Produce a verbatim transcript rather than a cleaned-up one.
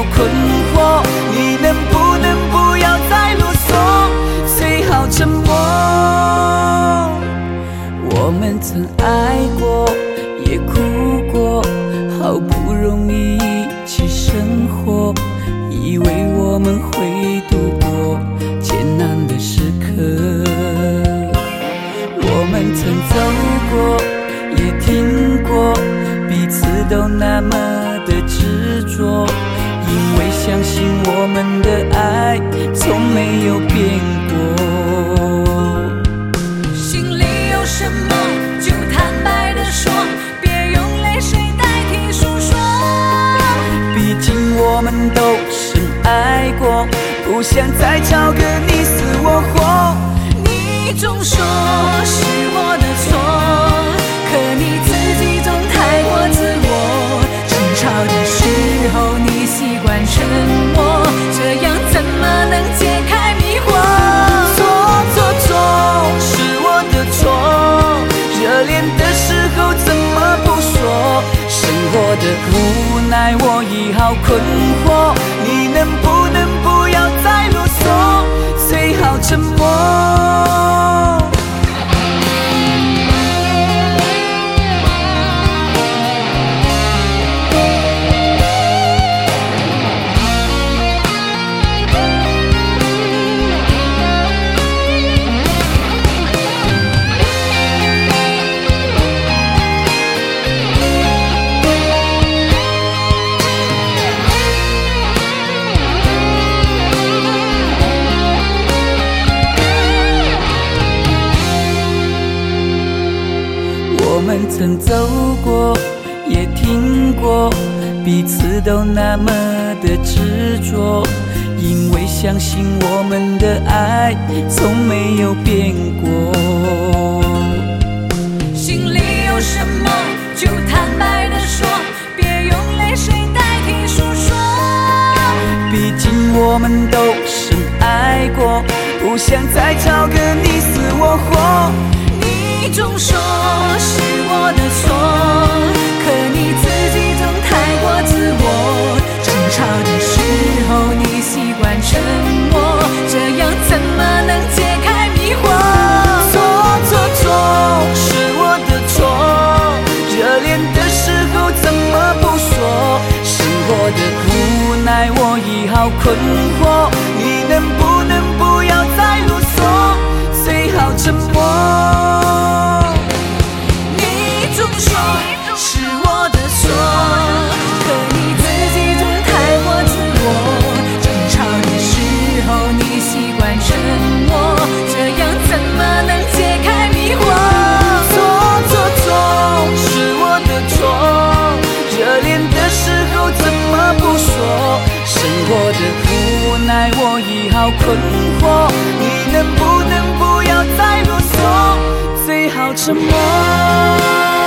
困惑，你能不能不要再啰嗦，最好沉默。我们曾爱过，也哭过，好不容易一起生活，以为我们会度过艰难的时刻。我们曾走过，也听过，彼此都那么的执着，因为相信我们的爱从没有变过。 心里有什么就坦白地说，别用泪水代替诉说。 毕竟我们都深爱过，不想再吵个你死我活。 你总说是我的错，可你自己总太过自我。争吵的时候你习惯沉默，这样怎么能解开迷惑？ 错错错，是我的错，热恋的时候怎么不说？生活的无奈我已好困惑，你能不能不要再啰嗦，最好沉默。我们曾走过，也听过，彼此都那么的执着，因为相信我们的爱从没有变过。 心里有什么就坦白地说，别用泪水代替诉说。 毕竟我们都深爱过，不想再吵个你死我活。 你总说是我的错，可你自己总太过自我。争吵的时候你习惯沉默，这样怎么能解开迷惑？ 错错错，是我的错，热恋的时候怎么不说？生活的无奈我已好困惑，你能不能不要再啰嗦，最好沉默。 总说是我的错，可你自己总太过自我。争吵的时候你习惯沉默，这样怎么能解开迷惑？ 错错错，是我的错，热恋的时候怎么不说？生活的无奈我已好困惑，你能不能不要再啰嗦，最好沉默。